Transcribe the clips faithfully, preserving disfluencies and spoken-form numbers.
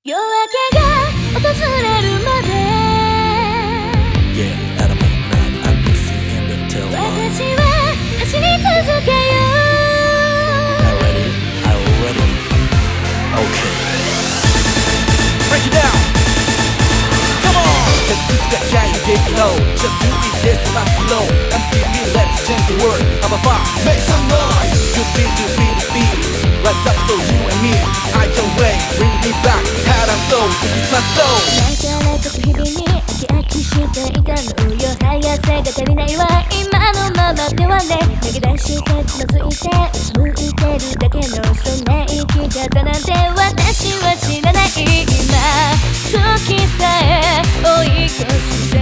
夜明けが訪れるまで Yeah, at a midnight I'm missing in the tail line. 私は走り続けよう Are ready? Are you ready? Okay. Break it down. Come on. Let's do that guy you get low. Just do it, yes, not below. M T V, let's change the world. Have a fun, make some noise. You feel, you feel the speed. Let's up so you and me. I can't wait, bring me back. Head and soul, this is my soul. だからこそ日々に飽き飽きしていたのよ。速さが足りないわ今のままではね。投げ出してつまずいて向いてるだけのそんな生き方なんて私は知らない。今時さえ追い越して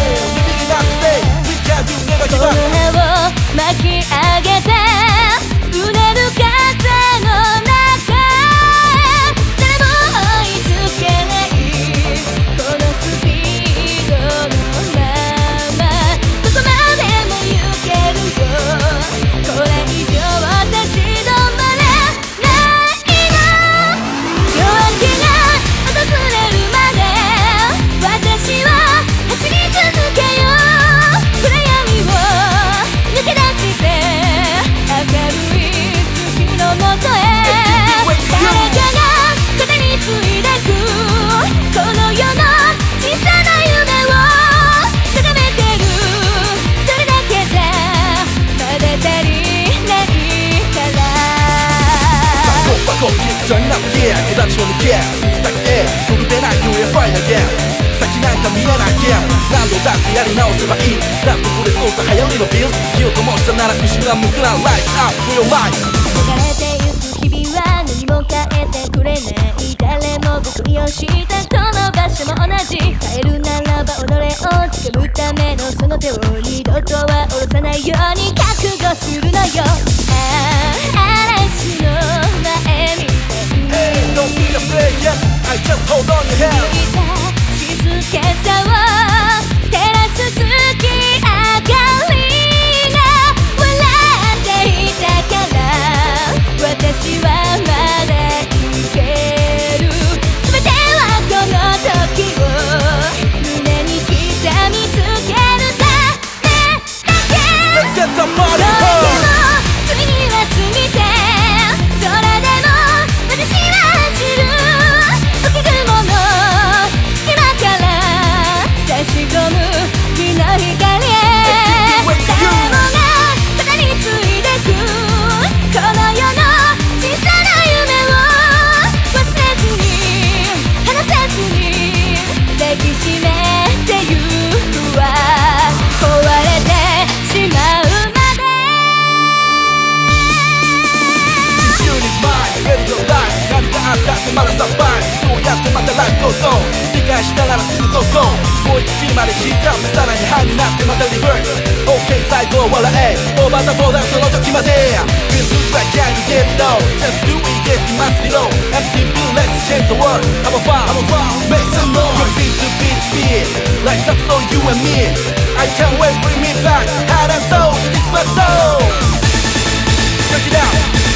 この葉を巻き上げてうねる風の中誰も追いつけないこのスピードのままどこまでも行けるよこれ以上立ち止まれないの夜明けが訪れるまで私は走り続けよう暗闇を抜け出して明るい月のもとへ誰かが肩についでくこの世の小さな夢を眺めてるそれだけじゃまだ足りないからバコバコTurn up, yeah, 形を抜け先へ飛び出ない You are fine again 先なんか見えない Yeah 何度だってやり直せばいいだってこれ操作流行りのビル火を灯したなら後ろは向くな Light up for your life 流れてゆく日々は何も変えてくれない誰も僕をしたこの場所も同じ変えるならば己をつかむためのその手を二度とは下ろさないように覚悟するのよああ嵐の前みたいに Hey, don't be afraid yet I just hold on your hand 静けさを照らす月明かりが笑っていたから私はまだいける全てはこの時を胸に刻みつけるためだけ Let's get the party 夜 on 明けもついには過ぎて空でも私は走る吹き雲の隙間から差し込む日の光へ誰もが肩についてくこの世の小さな夢を忘れずに離せずに抱きしめてゆくわ壊れてしまうまで自由に Mind, ready to life 何があったってまだサバイブそうやってまた Life goes on 理解したならすぐどうぞもう一月まで引いたさらにハイになってまたリバース OK 最後笑え Over the border その時まで This is like I get it all Just do it, yes, you must be low M T V, let's change the world Have a fun, have a fun Make some noise Your beat to beat speed Like up so you and me I can't wait, bring me back Heart and soul, it's my soul Check it out